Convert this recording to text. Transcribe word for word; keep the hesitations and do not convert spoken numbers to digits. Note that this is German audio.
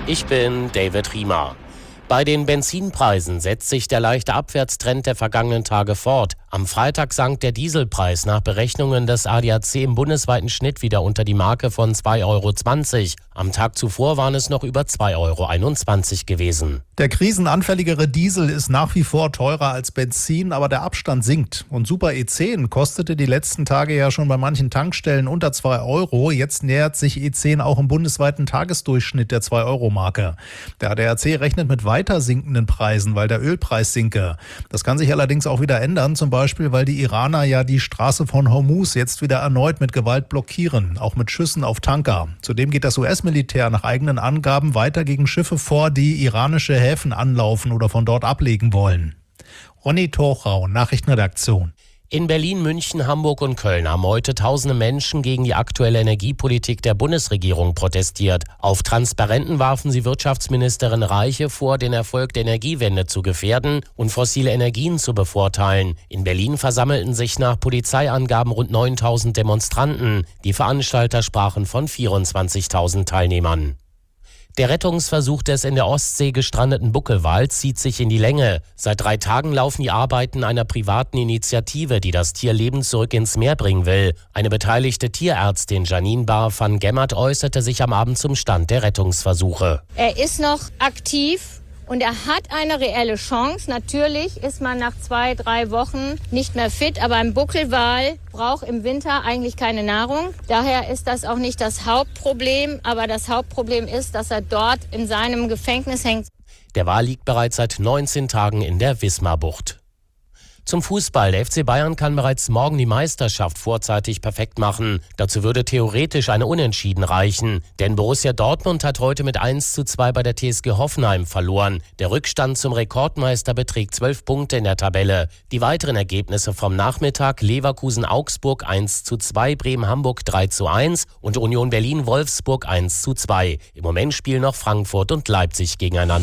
Ich bin David Riemer. Bei den Benzinpreisen setzt sich der leichte Abwärtstrend der vergangenen Tage fort. Am Freitag sank der Dieselpreis nach Berechnungen des A D A C im bundesweiten Schnitt wieder unter die Marke von zwei Euro zwanzig. Am Tag zuvor waren es noch über zwei Euro einundzwanzig gewesen. Der krisenanfälligere Diesel ist nach wie vor teurer als Benzin, aber der Abstand sinkt. Und Super E zehn kostete die letzten Tage ja schon bei manchen Tankstellen unter zwei Euro. Jetzt nähert sich E zehn auch im bundesweiten Tagesdurchschnitt der zwei Euro Marke. Der A D A C rechnet mit weiter sinkenden Preisen, weil der Ölpreis sinke. Das kann sich allerdings auch wieder ändern, zum Beispiel, weil die Iraner ja die Straße von Hormuz jetzt wieder erneut mit Gewalt blockieren, auch mit Schüssen auf Tanker. Zudem geht das U S-Militär nach eigenen Angaben weiter gegen Schiffe vor, die iranische Häfen anlaufen oder von dort ablegen wollen. Ronny Torchau, Nachrichtenredaktion. In Berlin, München, Hamburg und Köln haben heute tausende Menschen gegen die aktuelle Energiepolitik der Bundesregierung protestiert. Auf Transparenten warfen sie Wirtschaftsministerin Reiche vor, den Erfolg der Energiewende zu gefährden und fossile Energien zu bevorteilen. In Berlin versammelten sich nach Polizeiangaben rund neuntausend Demonstranten. Die Veranstalter sprachen von vierundzwanzigtausend Teilnehmern. Der Rettungsversuch des in der Ostsee gestrandeten Buckelwals zieht sich in die Länge. Seit drei Tagen laufen die Arbeiten einer privaten Initiative, die das Tier lebend zurück ins Meer bringen will. Eine beteiligte Tierärztin, Janine Bar van Gemmert, äußerte sich am Abend zum Stand der Rettungsversuche. Er ist noch aktiv und er hat eine reelle Chance. Natürlich ist man nach zwei, drei Wochen nicht mehr fit, aber ein Buckelwal braucht im Winter eigentlich keine Nahrung. Daher ist das auch nicht das Hauptproblem, aber das Hauptproblem ist, dass er dort in seinem Gefängnis hängt. Der Wal liegt bereits seit neunzehn Tagen in der Wismarbucht. Zum Fußball. Der F C Bayern kann bereits morgen die Meisterschaft vorzeitig perfekt machen. Dazu würde theoretisch eine Unentschieden reichen. Denn Borussia Dortmund hat heute mit eins zu zwei bei der T S G Hoffenheim verloren. Der Rückstand zum Rekordmeister beträgt zwölf Punkte in der Tabelle. Die weiteren Ergebnisse vom Nachmittag: Leverkusen-Augsburg eins zu zwei, Bremen-Hamburg drei zu eins und Union Berlin-Wolfsburg eins zu zwei. Im Moment spielen noch Frankfurt und Leipzig gegeneinander.